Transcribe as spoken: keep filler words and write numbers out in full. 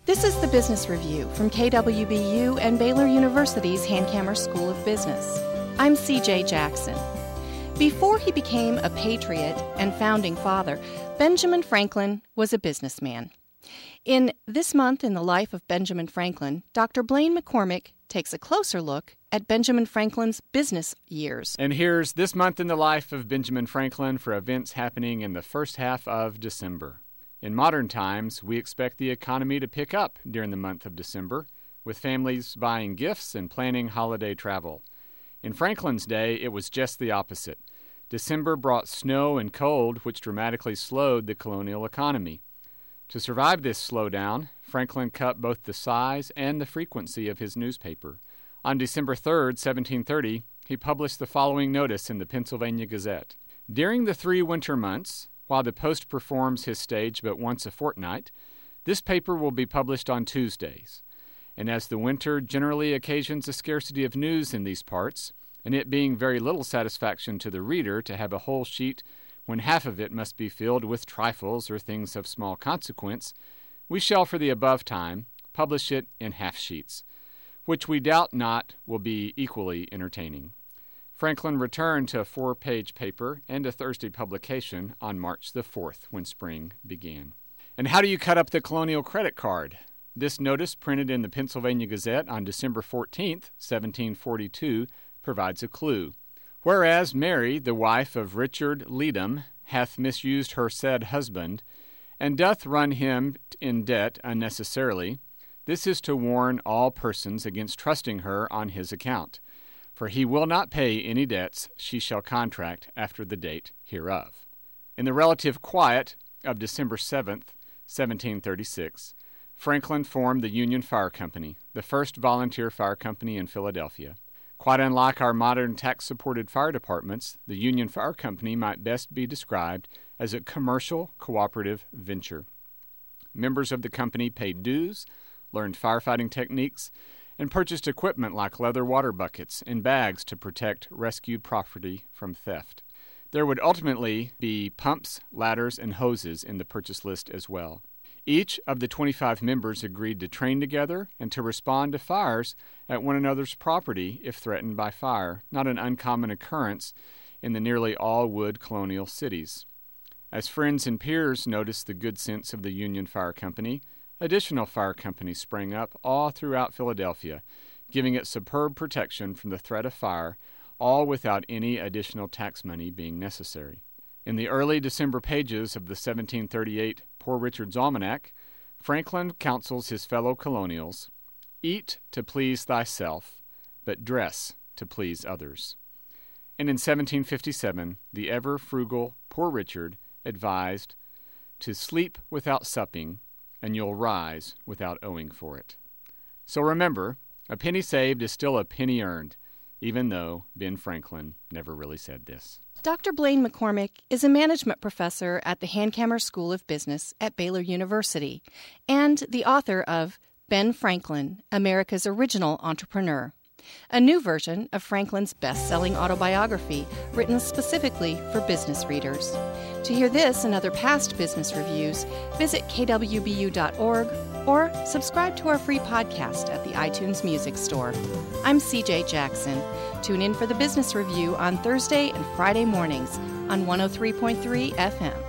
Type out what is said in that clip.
This is the Business Review from K W B U and Baylor University's Hankamer School of Business. I'm C J Jackson. Before he became a patriot and founding father, Benjamin Franklin was a businessman. In This Month in the Life of Benjamin Franklin, Doctor Blaine McCormick takes a closer look at Benjamin Franklin's business years. And here's This Month in the Life of Benjamin Franklin for events happening in the first half of December. In modern times, we expect the economy to pick up during the month of December, with families buying gifts and planning holiday travel. In Franklin's day, it was just the opposite. December brought snow and cold, which dramatically slowed the colonial economy. To survive this slowdown, Franklin cut both the size and the frequency of his newspaper. On December third, seventeen thirty, he published the following notice in the Pennsylvania Gazette. During the three winter months, while the Post performs his stage but once a fortnight, this paper will be published on Tuesdays. And as the winter generally occasions a scarcity of news in these parts, and it being very little satisfaction to the reader to have a whole sheet when half of it must be filled with trifles or things of small consequence, we shall for the above time publish it in half sheets, which we doubt not will be equally entertaining. Franklin returned to a four-page paper and a Thursday publication on March the fourth, when spring began. And how do you cut up the colonial credit card? This notice, printed in the Pennsylvania Gazette on December fourteenth, seventeen forty-two, provides a clue. Whereas Mary, the wife of Richard Leedham, hath misused her said husband, and doth run him in debt unnecessarily, this is to warn all persons against trusting her on his account. For he will not pay any debts she shall contract after the date hereof. In the relative quiet of December seventh, seventeen thirty-six, Franklin formed the Union Fire Company, the first volunteer fire company in Philadelphia. Quite unlike our modern tax-supported fire departments, the Union Fire Company might best be described as a commercial cooperative venture. Members of the company paid dues, learned firefighting techniques, and purchased equipment like leather water buckets and bags to protect rescued property from theft. There would ultimately be pumps, ladders, and hoses in the purchase list as well. Each of the twenty-five members agreed to train together and to respond to fires at one another's property if threatened by fire, not an uncommon occurrence in the nearly all-wood colonial cities. As friends and peers noticed the good sense of the Union Fire Company, additional fire companies sprang up all throughout Philadelphia, giving it superb protection from the threat of fire, all without any additional tax money being necessary. In the early December pages of the seventeen thirty-eight Poor Richard's Almanac, Franklin counsels his fellow colonials, "Eat to please thyself, but dress to please others." And in seventeen fifty-seven, the ever-frugal Poor Richard advised, "To sleep without supping, and you'll rise without owing for it." So remember, a penny saved is still a penny earned, even though Ben Franklin never really said this. Doctor Blaine McCormick is a management professor at the Hankamer School of Business at Baylor University and the author of Ben Franklin, America's Original Entrepreneur, a new version of Franklin's best-selling autobiography written specifically for business readers. To hear this and other past business reviews, visit k w b u dot org or subscribe to our free podcast at the iTunes Music Store. I'm C J Jackson. Tune in for the Business Review on Thursday and Friday mornings on one oh three point three F M.